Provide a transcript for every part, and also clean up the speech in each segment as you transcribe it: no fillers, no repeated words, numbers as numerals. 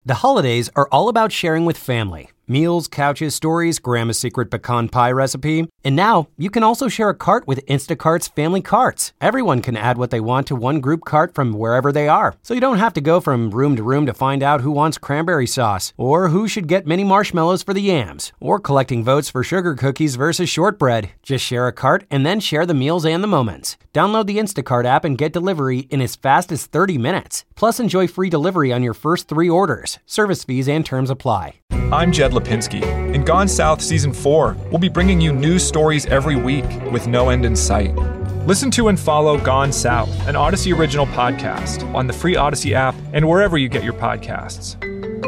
The holidays are all about sharing with family. Meals, couches, stories, Grandma's secret pecan pie recipe. And now, you can also share a cart with Instacart's Family Carts. Everyone can add what they want to one group cart from wherever they are. So you don't have to go from room to find out who wants cranberry sauce, or who should get mini marshmallows for the yams, or collecting votes for sugar cookies versus shortbread. Just share a cart and then share the meals and the moments. Download the Instacart app and get delivery in as fast as 30 minutes. Plus, enjoy free delivery on your first 3 orders. Service fees and terms apply. I'm Jed Lipinski. In Gone South Season 4, we'll be bringing you news stories every week with no end in sight. Listen to and follow Gone South, an Odyssey original podcast, on the free Odyssey app and wherever you get your podcasts.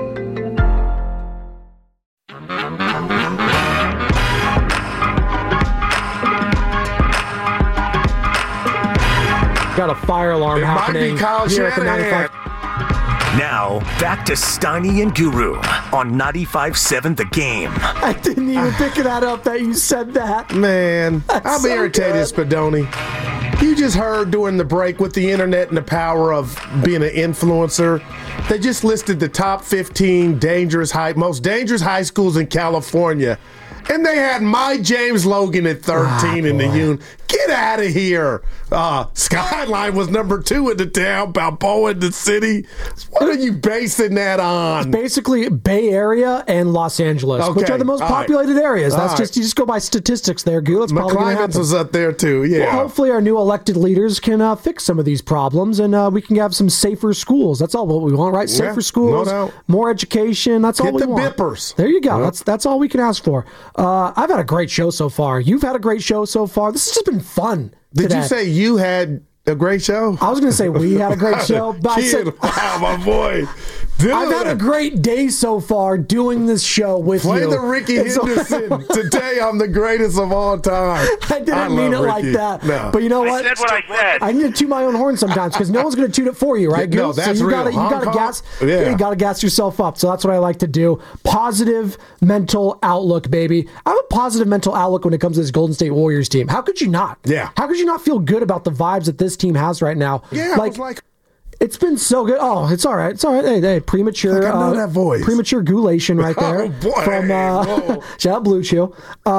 Got a fire alarm happening here at the 95. Now, back to Steiny and Guru on 95.7 The Game. I didn't even pick that up that you said that. Man, I'm so irritated, good. Spadoni. You just heard during the break with the internet and the power of being an influencer, they just listed the top 15 most dangerous high schools in California. And they had my James Logan at 13 in the unit. Get out of here. Skyline was number 2 in the town, Balboa in the city. What are you basing that on? It's basically Bay Area and Los Angeles, which are the most populated areas. That's you just go by statistics there, Goo. That's probably going to happen. was up there too, yeah. Well, hopefully our new elected leaders can fix some of these problems, and we can have some safer schools. That's all what we want, right? Safer schools, no doubt. More education. That's all we want. Get the bippers. There you go. Yep. That's all we can ask for. I've had a great show so far. You've had a great show so far. This has just been fun. Did you say you had a great show? I was going to say we had a great show, but I said, wow, my boy. Dude. I've had a great day so far doing this show with you. Play the Ricky Henderson. Today I'm the greatest of all time. I didn't mean it like that. No. But you know what? I said what I said. I need to toot my own horn sometimes because no one's going to toot it for you, right? No, that's so you real. You got to gas yourself up. So that's what I like to do. Positive mental outlook, baby. I have a positive mental outlook when it comes to this Golden State Warriors team. How could you not? Yeah. How could you not feel good about the vibes that this team has right now? Yeah, I was like... It's been so good. Oh, it's all right. It's all right. Hey, premature. I know that voice. Premature gulation right there. Oh, boy. From shout out Blue Chew.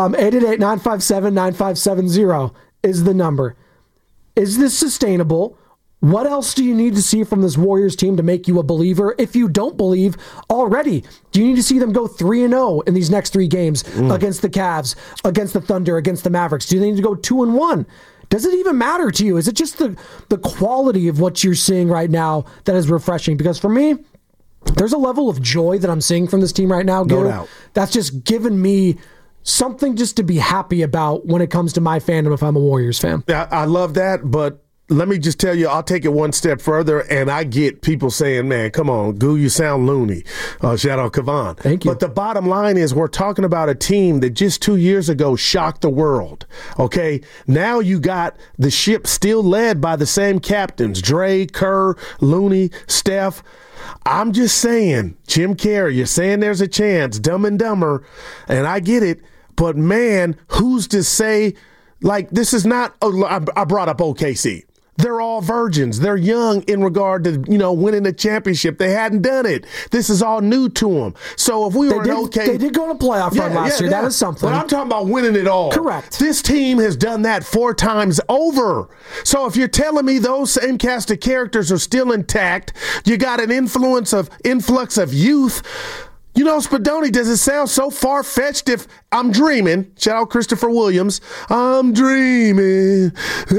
888-957-9570 is the number. Is this sustainable? What else do you need to see from this Warriors team to make you a believer? If you don't believe already, do you need to see them go 3-0 in these next 3 games against the Cavs, against the Thunder, against the Mavericks? Do they need to go 2-1? Does it even matter to you? Is it just the quality of what you're seeing right now that is refreshing? Because for me, there's a level of joy that I'm seeing from this team right now, No doubt. That's just given me something just to be happy about when it comes to my fandom if I'm a Warriors fan. I love that, but let me just tell you, I'll take it one step further, and I get people saying, man, come on, Goo, you sound loony. Shout out Kavan. Thank you. But the bottom line is we're talking about a team that just 2 years ago shocked the world, okay? Now you got the ship still led by the same captains, Dre, Kerr, Looney, Steph. I'm just saying, Jim Carrey, you're saying there's a chance, Dumb and Dumber, and I get it, but man, who's to say, like, this is not, I brought up OKC. They're all virgins. They're young in regard to, winning a championship. They hadn't done it. This is all new to them. So if we were they did go on a playoff run last year. That is something. But I'm talking about winning it all. Correct. This team has done that 4 times over. So if you're telling me those same cast of characters are still intact, you got an influx of youth. Spadoni, does it sound so far-fetched if I'm dreaming? Shout out Christopher Williams. I'm dreaming.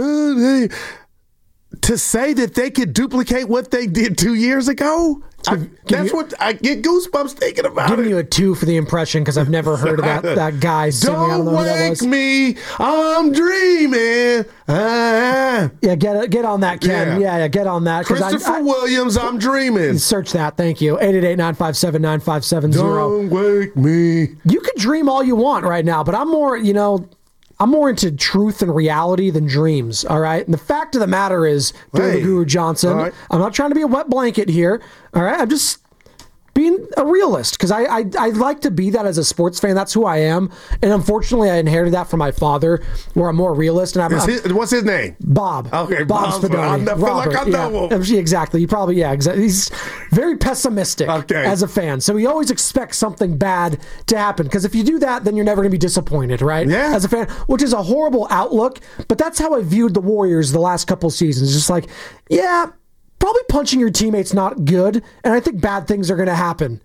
To say that they could duplicate what they did 2 years ago? That's what I get goosebumps thinking about. Giving you a 2 for the impression because I've never heard of that guy singing. I don't know who that was. Don't wake me, I'm dreaming. Yeah, get on that, Ken. Yeah, get on that. Christopher Williams, I'm dreaming. Search that. Thank you. 888-957-9570. Don't wake me. You could dream all you want right now, but I'm more into truth and reality than dreams, all right? And the fact of the matter is, the Guru Johnson, right. I'm not trying to be a wet blanket here, all right? I'm just being a realist, because I like to be that as a sports fan. That's who I am. And unfortunately, I inherited that from my father, where I'm more realist. And what's his name? Bob. Okay, Bob Spadoni. I feel like I know him. Exactly. Exactly. He's very pessimistic as a fan. So he always expects something bad to happen, because if you do that, then you're never going to be disappointed, right? Yeah. As a fan, which is a horrible outlook. But that's how I viewed the Warriors the last couple seasons. Just like, yeah, probably punching your teammates not good, and I think bad things are going to happen.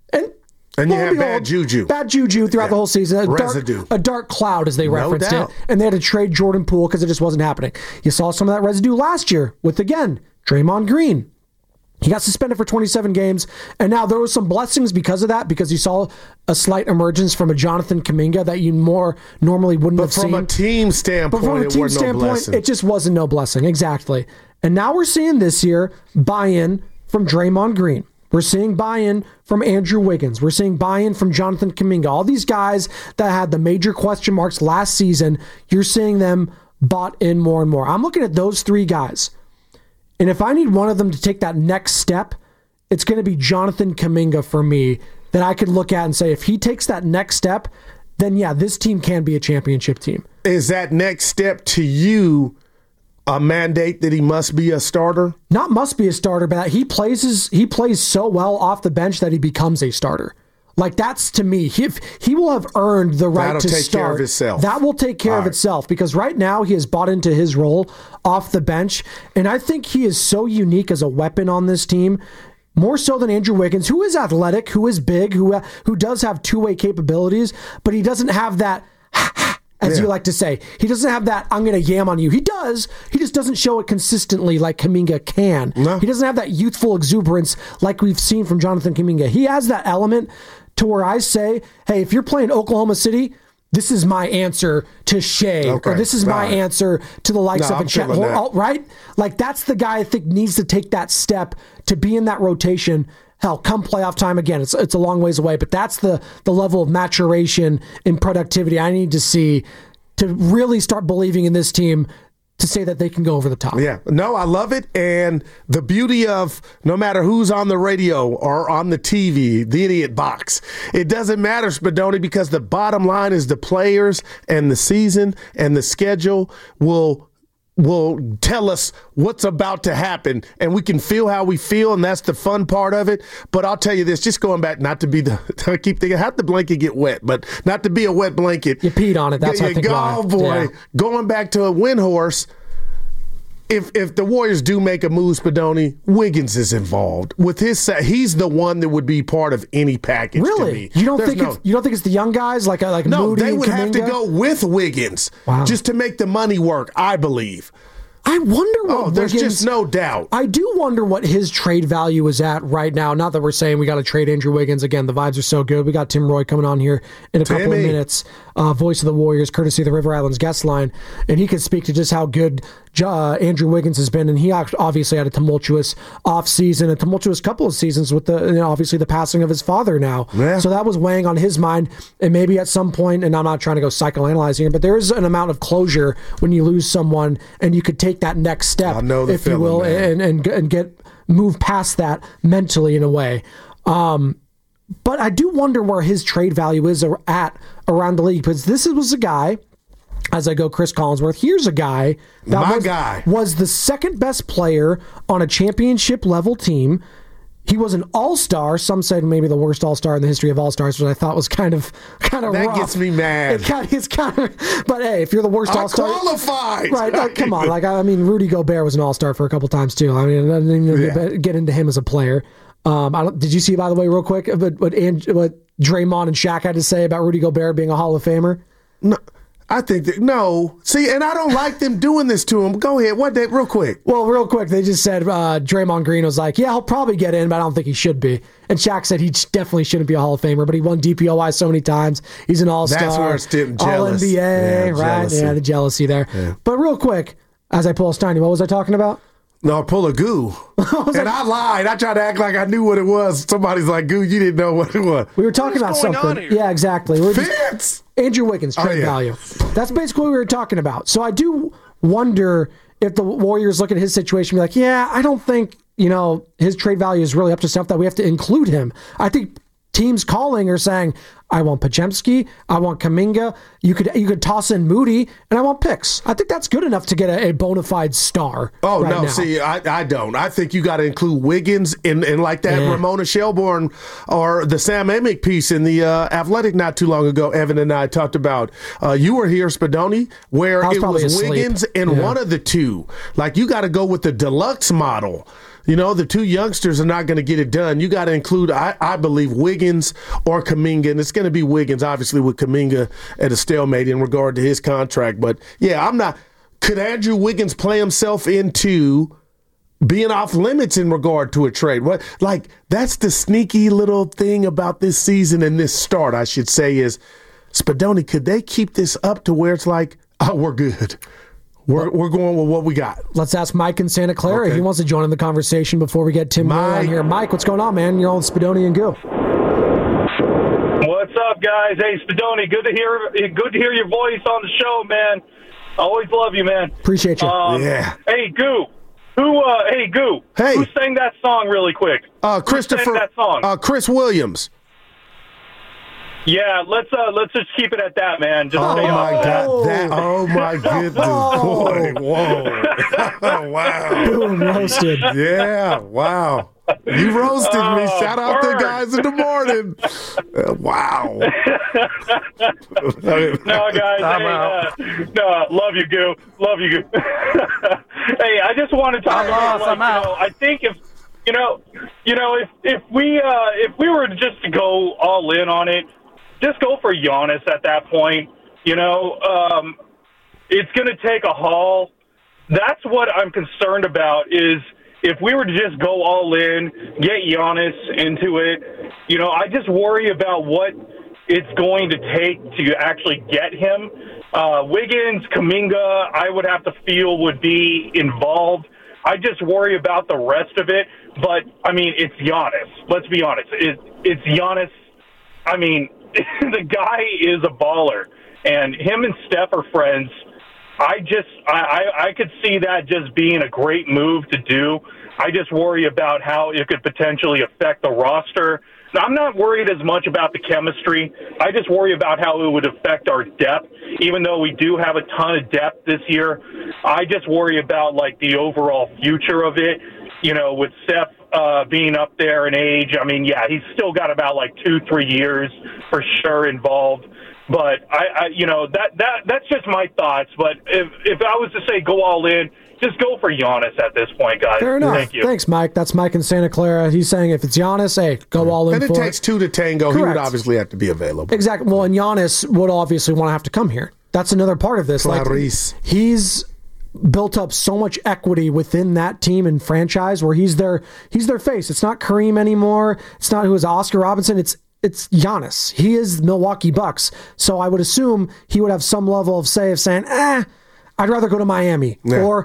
And you have bad juju. Bad juju throughout the whole season. A dark cloud, as they referenced it. And they had to trade Jordan Poole because it just wasn't happening. You saw some of that residue last year with, again, Draymond Green. He got suspended for 27 games, and now there was some blessings because of that, because you saw a slight emergence from a Jonathan Kuminga that you more normally wouldn't have seen. But from a team standpoint, it just wasn't no blessing. Exactly. And now we're seeing this year buy-in from Draymond Green. We're seeing buy-in from Andrew Wiggins. We're seeing buy-in from Jonathan Kuminga. All these guys that had the major question marks last season, you're seeing them bought in more and more. I'm looking at those three guys. And if I need one of them to take that next step, it's going to be Jonathan Kuminga for me, that I could look at and say, if he takes that next step, then yeah, this team can be a championship team. Is that next step to you a mandate that he must be a starter? Not must be a starter, but he plays so well off the bench that he becomes a starter. Like, that's, to me, he will have earned the right to start. That'll take care of itself. That will take care of itself, because right now he has bought into his role off the bench, and I think he is so unique as a weapon on this team, more so than Andrew Wiggins, who is athletic, who is big, who does have two-way capabilities, but he doesn't have that, as you like to say. He doesn't have that, I'm going to yam on you. He does. He just doesn't show it consistently like Kuminga can. No. He doesn't have that youthful exuberance like we've seen from Jonathan Kuminga. He has that element to where I say, hey, if you're playing Oklahoma City, this is my answer to Shea, or this is my answer to the likes of Chet, right? Like, that's the guy I think needs to take that step to be in that rotation. Hell, come playoff time again, it's a long ways away, but that's the level of maturation and productivity I need to see to really start believing in this team to say that they can go over the top. Yeah, no, I love it. And the beauty of no matter who's on the radio or on the TV, the idiot box, it doesn't matter, Spadoni, because the bottom line is the players and the season and the schedule will tell us what's about to happen, and we can feel how we feel, and that's the fun part of it. But I'll tell you this, just going back, not to be I keep thinking, how'd the blanket get wet? But not to be a wet blanket. You peed on it, that's what I think. Oh, boy. Yeah. Going back to a Windhorse, if the Warriors do make a move, Spadoni, Wiggins is involved. With he's the one that would be part of any package. Really? To me. You don't think it's the young guys like no, Moody they would and have to go with Wiggins just to make the money work, I believe. I wonder what there's Wiggins, just no doubt. I do wonder what his trade value is at right now. Not that we're saying we got to trade Andrew Wiggins. Again, the vibes are so good. We got Tim Roy coming on here in a couple of minutes. Voice of the Warriors, courtesy of the River Islands guest line. And he could speak to just how good Andrew Wiggins has been. And he obviously had a tumultuous offseason, a tumultuous couple of seasons with obviously the passing of his father now. Yeah. So that was weighing on his mind. And maybe at some point, and I'm not trying to go psychoanalyzing here, but there is an amount of closure when you lose someone and you could take that next step, if you will, and move past that mentally in a way. But I do wonder where his trade value is at around the league, because this was a guy, as I go Chris Collinsworth, here's a guy that was the second best player on a championship level team. He was an all-star. Some said maybe the worst all-star in the history of all-stars, which I thought was kind of that rough. Gets me mad. It's kind of, but hey, if you're the worst all-star, qualified, right? Come on, Rudy Gobert was an all-star for a couple times too. I mean, I didn't even get into him as a player. Did you see, by the way, real quick, what Draymond and Shaq had to say about Rudy Gobert being a Hall of Famer? No. I think that, no. See, and I don't like them doing this to him. Go ahead. Real quick. Well, real quick, they just said Draymond Green was like, yeah, he'll probably get in, but I don't think he should be. And Shaq said he definitely shouldn't be a Hall of Famer, but he won DPOY so many times. He's an all-star. That's where it's jealous. All-NBA, right? Jealousy. Yeah, the jealousy there. Yeah. But real quick, as I pull Steiny, what was I talking about? No, pull a goo. I lied. I tried to act like I knew what it was. Somebody's like, goo, you didn't know what it was. We were talking about something. Yeah, exactly. Andrew Wiggins, trade value. That's basically what we were talking about. So I do wonder if the Warriors look at his situation and be like, yeah, I don't think, his trade value is really up to stuff that we have to include him. I think teams calling are saying, I want Podziemski, I want Kuminga, you could toss in Moody, and I want picks. I think that's good enough to get a bona fide star. Oh, right no, now. see, I don't. I think you got to include Wiggins in like that Ramona Shelburne or the Sam Amick piece in the Athletic not too long ago, Evan and I talked about. You were here, Spadoni, where it was Wiggins and one of the two. Like, you got to go with the deluxe model. You know, the two youngsters are not going to get it done. You got to include, I believe, Wiggins or Kuminga, and it's going to be Wiggins, obviously, with Kuminga at a stalemate in regard to his contract. But, yeah, I'm not – could Andrew Wiggins play himself into being off limits in regard to a trade? What, like, that's the sneaky little thing about this season and this start, I should say, is, Spadoni, could they keep this up to where it's like, oh, we're good? We're going with what we got. Let's ask Mike in Santa Clara. Okay. He wants to join in the conversation before we get Tim Roy on here. Mike, what's going on, man? You're on Spadoni and Goo. What's up, guys? Hey, Spadoni, good to hear your voice on the show, man. I always love you, man. Appreciate you. Yeah. Hey, Goo. Hey, Goo. Hey. Who sang that song really quick? Christopher. Who sang that song? Chris Williams. Yeah, let's just keep it at that, man. Just stay my off that. God! Oh my goodness, boy! Whoa! Wow! Boom, roasted. Yeah! Wow! You roasted me. Shout out to the guys in the morning. Wow! No, guys. No, love you, Goo. Love you, Goo. Hey, I just want to talk about. I think if we were just to go all in on it. Just go for Giannis at that point. It's going to take a haul. That's what I'm concerned about is if we were to just go all in, get Giannis into it, I just worry about what it's going to take to actually get him. Wiggins, Kuminga, I would have to feel would be involved. I just worry about the rest of it. But, I mean, it's Giannis. Let's be honest. It's Giannis. I mean, the guy is a baller, and him and Steph are friends. I could see that just being a great move to do. I just worry about how it could potentially affect the roster. Now, I'm not worried as much about the chemistry. I just worry about how it would affect our depth. Even though we do have a ton of depth this year, I just worry about, like, the overall future of it. With Steph being up there in age, I mean, yeah, he's still got about like 2-3 years for sure involved. But that's just my thoughts. But if I was to say go all in, just go for Giannis at this point, guys. Fair enough. Thank you. Thanks, Mike. That's Mike in Santa Clara. He's saying if it's Giannis, hey, go all in. And it takes two to tango. Correct. He would obviously have to be available. Exactly. Well, and Giannis would obviously want to have to come here. That's another part of this. Clarice. Like, he's built up so much equity within that team and franchise where he's their face. It's not Kareem anymore. It's not who is Oscar Robinson. It's Giannis. He is Milwaukee Bucks. So I would assume he would have some level of say of saying, I'd rather go to Miami. Yeah. Or,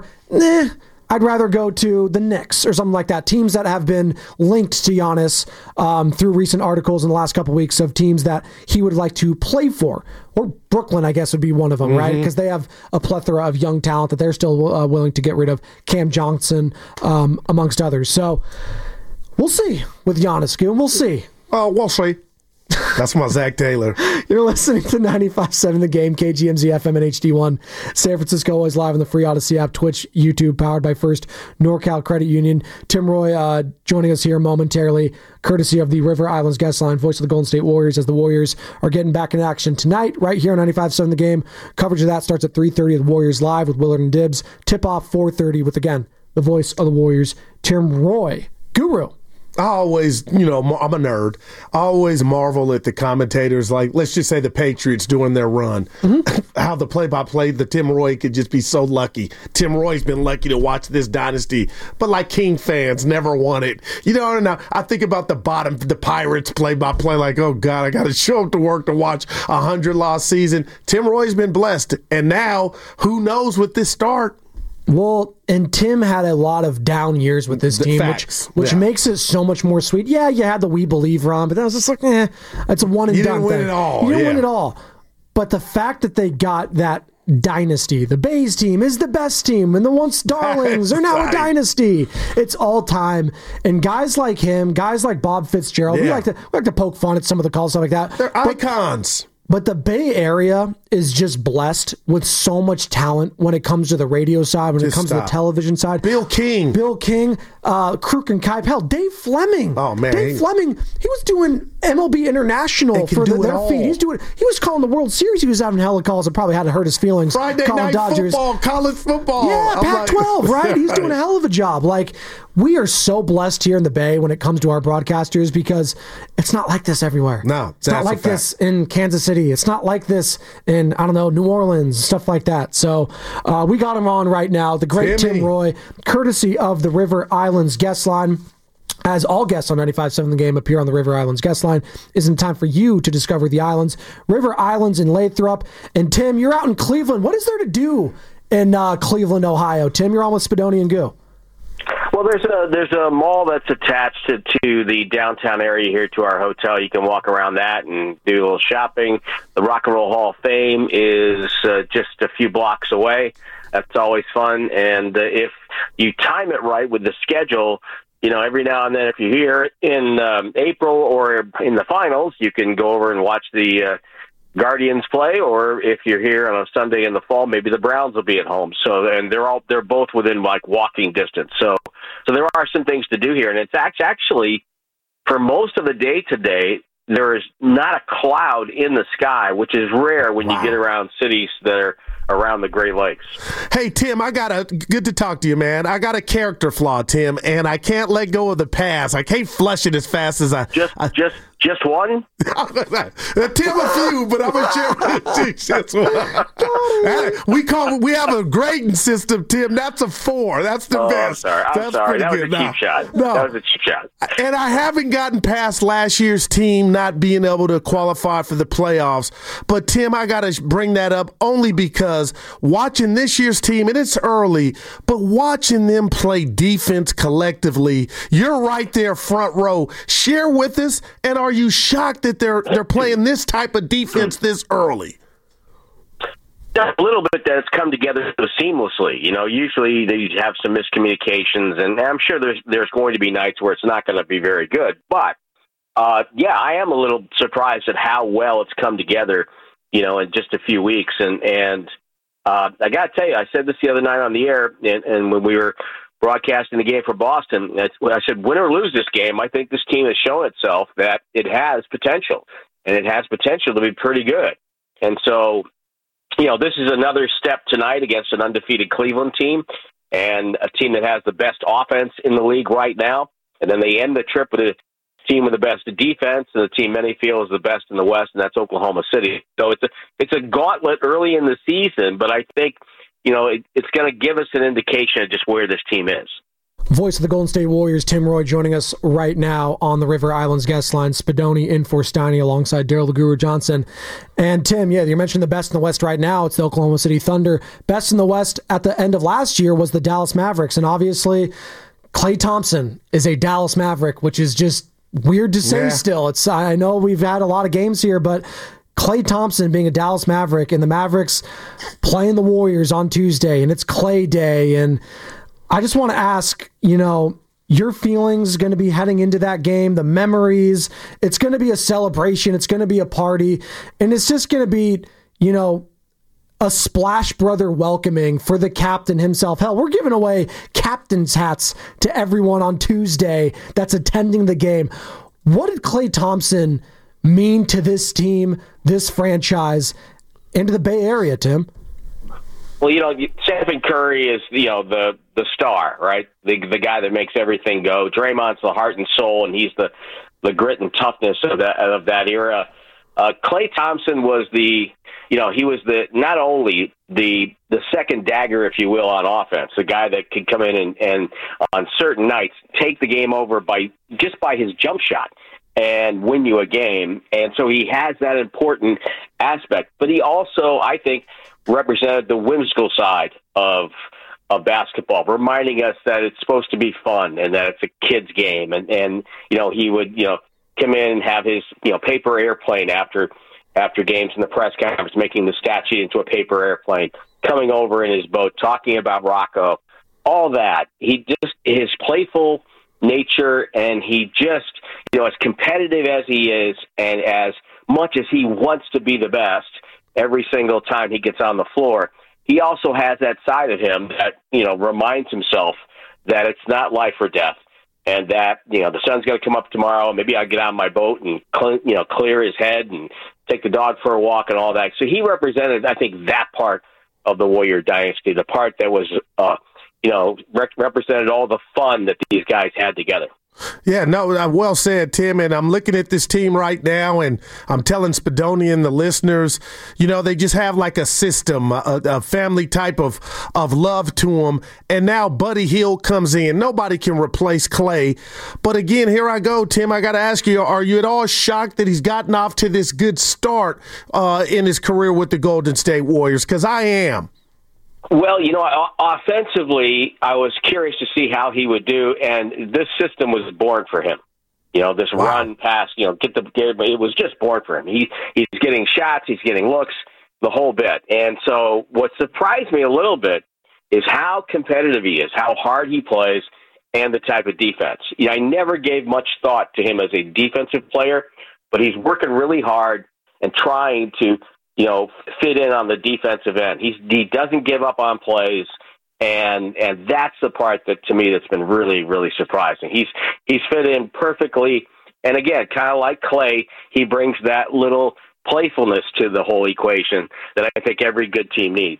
I'd rather go to the Knicks or something like that. Teams that have been linked to Giannis through recent articles in the last couple of weeks of teams that he would like to play for. Or Brooklyn, I guess, would be one of them, right? Because they have a plethora of young talent that they're still willing to get rid of. Cam Johnson, amongst others. So we'll see with Giannis, and we'll see. Oh, we'll see. That's my Zach Taylor. You're listening to 95.7 The Game, KGMZ FM and HD1. San Francisco always live on the free Odyssey app, Twitch, YouTube, powered by First NorCal Credit Union. Tim Roy joining us here momentarily, courtesy of the River Islands Guest Line, voice of the Golden State Warriors, as the Warriors are getting back in action tonight, right here on 95.7 The Game. Coverage of that starts at 3:30 of the Warriors Live with Willard and Dibbs. Tip-off 4:30 with, again, the voice of the Warriors, Tim Roy. Guru. I always, I'm a nerd. I always marvel at the commentators, like, let's just say the Patriots doing their run. How the play-by-play, the Tim Roy could just be so lucky. Tim Roy's been lucky to watch this dynasty, but like King fans never won it. And I think about the Pirates play-by-play, like, oh, God, I got to show up to work to watch a 100-loss season. Tim Roy's been blessed, and now, who knows with this start? Well, and Tim had a lot of down years with this team, which makes it so much more sweet. Yeah, you had the We Believe run, but that was just like, it's a one and done thing. You didn't win it all. You didn't win it all. But the fact that they got that dynasty. The Bays team is the best team, and the once darlings are now a dynasty. It's all time. And guys like him, guys like Bob Fitzgerald, we like to poke fun at some of the calls, stuff like that. They're icons. But the Bay Area is just blessed with so much talent when it comes to the radio side, when it comes to the television side. Bill King, Kruk and Kipe. Hell, Dave Fleming. Oh, man. Dave Fleming, he was doing MLB International for their feed. He was calling the World Series. He was having hella calls that probably had to hurt his feelings. Friday night Dodgers. football, college football. Yeah, Pac-12, right? He's doing a hell of a job. Like, we are so blessed here in the Bay when it comes to our broadcasters because it's not like this everywhere. No, it's not like this in Kansas City. It's not like this in, I don't know, New Orleans, stuff like that. So we got him on right now, the great Tim Roye, courtesy of the River Islands guest line. As all guests on 95.7 The Game appear on the River Islands guest line, isn't time for you to discover the islands. River Islands in Lathrop. And Tim, you're out in Cleveland. What is there to do in Cleveland, Ohio? Tim, you're on with Spadoni and Goo. Well, there's a mall that's attached to the downtown area here to our hotel. You can walk around that and do a little shopping. The Rock and Roll Hall of Fame is just a few blocks away. That's always fun. And if you time it right with the schedule, you know, every now and then, if you're here in April or in the finals, you can go over and watch the Guardians play, or if you're here on a Sunday in the fall, maybe the Browns will be at home. So, and they're both within like walking distance. So there are some things to do here, and it's actually for most of the day today, there is not a cloud in the sky, which is rare when you get around cities that are around the Great Lakes. Hey, Tim, good to talk to you, man. I got a character flaw, Tim, and I can't let go of the past. I can't flush it as fast as Just one? Tim, a few, but I'm going to share just one. We have a grading system, Tim. That's a 4. That's the best. I'm sorry. That was a cheap shot. No. That was a cheap shot. And I haven't gotten past last year's team not being able to qualify for the playoffs. But, Tim, I got to bring that up only because watching this year's team, and it's early, but watching them play defense collectively, you're right there front row. Share with us, and are you shocked that they're playing this type of defense this early? A little bit that it's come together so seamlessly. You know, usually they have some miscommunications, and I'm sure there's going to be nights where it's not going to be very good. But, I am a little surprised at how well it's come together, you know, in just a few weeks. And I got to tell you, I said this the other night on the air, and when we were broadcasting the game for Boston, I said, win or lose this game, I think this team has shown itself that it has potential, and it has potential to be pretty good. And so, you know, this is another step tonight against an undefeated Cleveland team and a team that has the best offense in the league right now. And then they end the trip with a team with the best defense, and the team many feel is the best in the West, and that's Oklahoma City. So it's a gauntlet early in the season, but I think, you know, it's going to give us an indication of just where this team is. Voice of the Golden State Warriors, Tim Roye, joining us right now on the River Islands guest line. Spadoni in for Steiny alongside Daryl the Guru Johnson. And Tim, you mentioned the best in the West right now. It's the Oklahoma City Thunder. Best in the West at the end of last year was the Dallas Mavericks. And obviously, Klay Thompson is a Dallas Maverick, which is just weird to say still. I know we've had a lot of games here, but Klay Thompson being a Dallas Maverick and the Mavericks playing the Warriors on Tuesday, and it's Klay Day. And I just want to ask, you know, your feelings going to be heading into that game, the memories. It's going to be a celebration. It's going to be a party. And it's just going to be, you know, a Splash Brother welcoming for the captain himself. Hell, we're giving away captain's hats to everyone on Tuesday that's attending the game. What did Klay Thompson mean to this team, this franchise, and to the Bay Area, Tim? Well, you know, Stephen Curry is, you know, the star, right? The guy that makes everything go. Draymond's the heart and soul, and he's the grit and toughness of that era. Klay Thompson was he was not only the second dagger, if you will, on offense, the guy that could come in and on certain nights take the game over by his jump shot and win you a game. And so he has that important aspect. But he also, I think, represented the whimsical side of basketball, reminding us that it's supposed to be fun and that it's a kid's game. And you know, he would, you know, come in and have his, you know, paper airplane after after games in the press conference, making the stat sheet into a paper airplane, coming over in his boat, talking about Rocco, all that. His playful nature, and he just, as competitive as he is, and as much as he wants to be the best every single time he gets on the floor, he also has that side of him that, reminds himself that it's not life or death, and that, the sun's going to come up tomorrow. Maybe I'll get on my boat and, clear his head and take the dog for a walk and all that. So he represented, I think, that part of the Warrior dynasty, the part that was, represented all the fun that these guys had together. Yeah, no, well said, Tim. And I'm looking at this team right now, and I'm telling Spadoni and the listeners, they just have like a system, a family type of love to them. And now Buddy Hield comes in. Nobody can replace Clay. But again, here I go, Tim. I got to ask you, are you at all shocked that he's gotten off to this good start in his career with the Golden State Warriors? Because I am. Well, offensively, I was curious to see how he would do, and this system was born for him. This run pass, it was just born for him. He's getting shots, he's getting looks, the whole bit. And so what surprised me a little bit is how competitive he is, how hard he plays, and the type of defense. I never gave much thought to him as a defensive player, but he's working really hard and trying to fit in on the defensive end. He doesn't give up on plays, and that's the part that, to me, that's been really, really surprising. He's fit in perfectly, and again, kind of like Clay, he brings that little playfulness to the whole equation that I think every good team needs.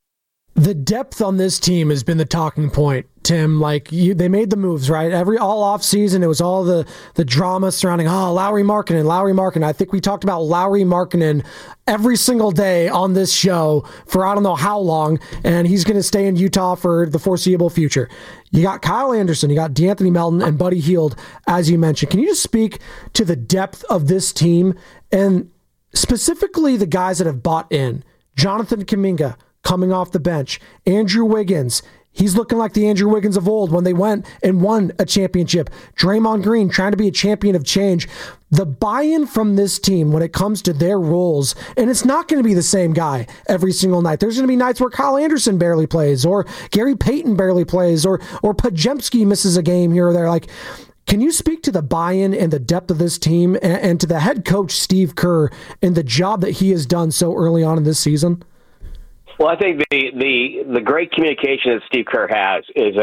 The depth on this team has been the talking point, Tim. They made the moves, right? All off season, it was all the drama surrounding Lauri Markkanen. I think we talked about Lauri Markkanen every single day on this show for I don't know how long, and he's going to stay in Utah for the foreseeable future. You got Kyle Anderson, you got DeAnthony Melton, and Buddy Hield, as you mentioned. Can you just speak to the depth of this team and specifically the guys that have bought in? Jonathan Kuminga coming off the bench. Andrew Wiggins, he's looking like the Andrew Wiggins of old when they went and won a championship. Draymond Green trying to be a champion of change. The buy-in from this team when it comes to their roles, and it's not going to be the same guy every single night. There's going to be nights where Kyle Anderson barely plays, or Gary Payton barely plays, or Podziemski misses a game here or there. Can you speak to the buy-in and the depth of this team and to the head coach, Steve Kerr, and the job that he has done so early on in this season? Well, I think the great communication that Steve Kerr has is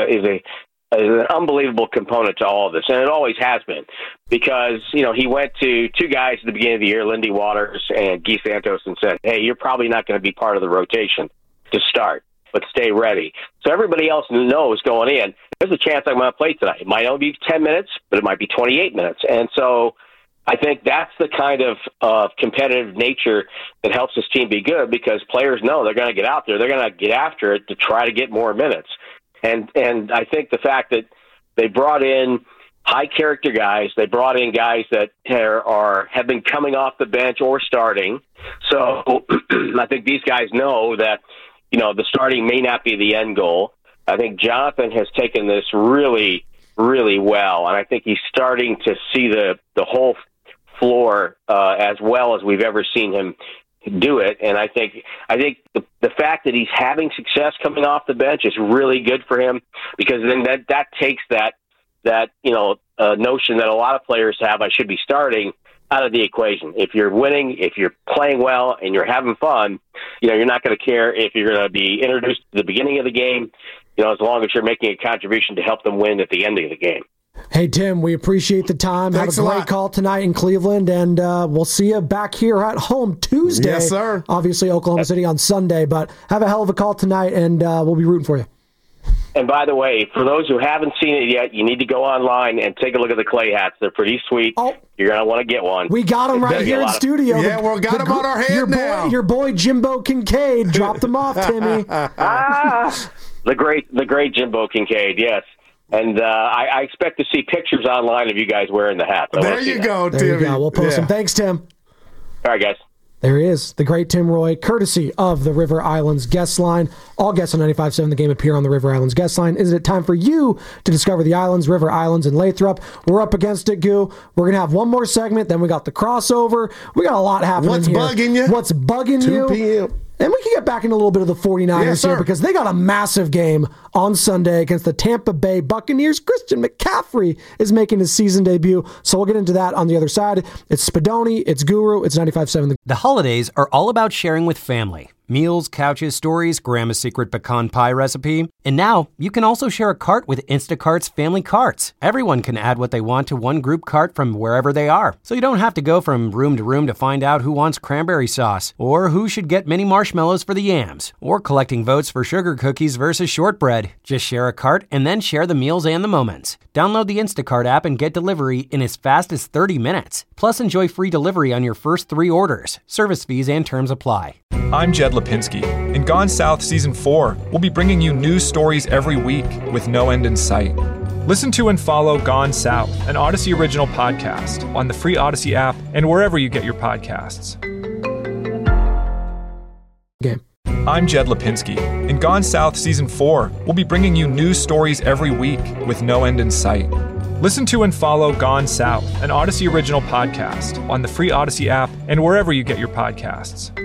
an unbelievable component to all of this, and it always has been, because he went to two guys at the beginning of the year, Lindy Waters and Guy Santos, and said, "Hey, you're probably not going to be part of the rotation to start, but stay ready." So everybody else knows going in, there's a chance I'm going to play tonight. It might only be 10 minutes, but it might be 28 minutes, and so I think that's the kind of competitive nature that helps this team be good, because players know they're going to get out there. They're going to get after it to try to get more minutes. And I think the fact that they brought in high-character guys, they brought in guys that have been coming off the bench or starting. So I think these guys know that, the starting may not be the end goal. I think Jonathan has taken this really, really well, and I think he's starting to see the whole floor as well as we've ever seen him do it. And I think the fact that he's having success coming off the bench is really good for him, because then that takes that notion that a lot of players have, I should be starting, out of the equation. If you're winning, if you're playing well, and you're having fun, you're not going to care if you're going to be introduced to the beginning of the game, as long as you're making a contribution to help them win at the end of the game. Hey, Tim, we appreciate the time. Thanks Have a great call tonight in Cleveland, and we'll see you back here at home Tuesday. Yes, sir. Obviously, Oklahoma City on Sunday, but have a hell of a call tonight, and we'll be rooting for you. And by the way, for those who haven't seen it yet, you need to go online and take a look at the Clay hats. They're pretty sweet. Oh, you're going to want to get one. We got them right here in studio. Yeah, we got them on our head now. Your boy Jimbo Kincaid dropped them off, Timmy. The great Jimbo Kincaid, yes. And I expect to see pictures online of you guys wearing the hats. There you go, Timmy. There you go. We'll post them. Thanks, Tim. All right, guys. There he is, the great Tim Roye, courtesy of the River Islands guest line. All guests on 95.7 The Game appear on the River Islands guest line. Is it time for you to discover the islands, River Islands, and Lathrop? We're up against it, Goo. We're going to have one more segment, then we got the crossover. We got a lot happening What's here. bugging you? What's bugging 2 you? p.m. And we can get back into a little bit of the 49ers here because they got a massive game on Sunday against the Tampa Bay Buccaneers. Christian McCaffrey is making his season debut, so we'll get into that on the other side. It's Spadoni, it's Guru, it's 95.7. The holidays are all about sharing with family. Meals, couches, stories, Grandma's secret pecan pie recipe. And now you can also share a cart with Instacart's family carts. Everyone can add what they want to one group cart from wherever they are. So you don't have to go from room to room to find out who wants cranberry sauce, or who should get mini marshmallows for the yams, or collecting votes for sugar cookies versus shortbread. Just share a cart and then share the meals and the moments. Download the Instacart app and get delivery in as fast as 30 minutes. Plus enjoy free delivery on your first 3 orders. Service fees and terms apply. I'm Jed Lipinski. In Gone South Season 4, we'll be bringing you news stories every week with no end in sight. Listen to and follow Gone South, an Odyssey original podcast, on the free Odyssey app and wherever you get your podcasts. Game. I'm Jed Lipinski. In Gone South Season 4, we'll be bringing you news stories every week with no end in sight. Listen to and follow Gone South, an Odyssey original podcast, on the free Odyssey app and wherever you get your podcasts.